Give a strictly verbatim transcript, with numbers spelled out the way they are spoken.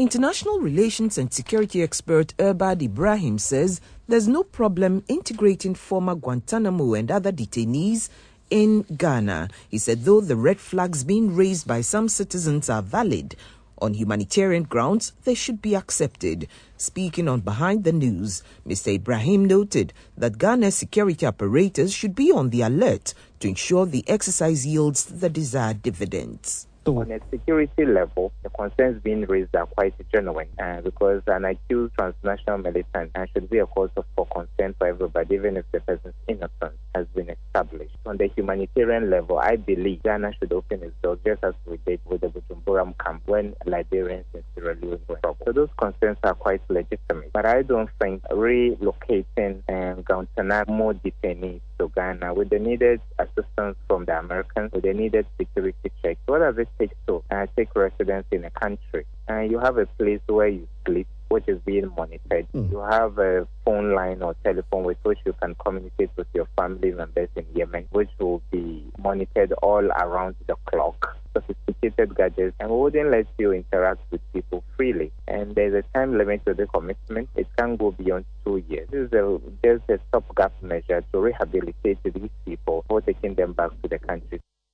International relations and security expert Irbad Ibrahim says there's no problem integrating former Guantanamo and other detainees in Ghana. He said though the red flags being raised by some citizens are valid, on humanitarian grounds, they should be accepted. Speaking on Behind the News, Mister Ibrahim noted that Ghana's security apparatus should be on the alert to ensure the exercise yields the desired dividends. On a security level, the concerns being raised are quite genuine uh, because an accused transnational militant uh, should be a cause of for concern for everybody, even if the person's innocence has been established. On the humanitarian level, I believe Ghana should open its doors just as we did with the Bujumbura camp when Liberians in Sierra Leone were in trouble. So those concerns are quite legitimate. But I don't think relocating um, Guantanamo detainees to Ghana with the needed assistance from the Americans, with the needed security checks, what does it take to uh, take residence in a country? Uh, you have a place where you sleep, which is being monitored. Mm. You have a phone line or telephone with which you can communicate with your family members in Yemen, which will be monitored all around the clock. Sophisticated gadgets, and we wouldn't let you interact with people freely. And there's a time limit to the commitment. It can't go beyond two years. This is a, just a stopgap measure to rehabilitate these people before taking them back to the country.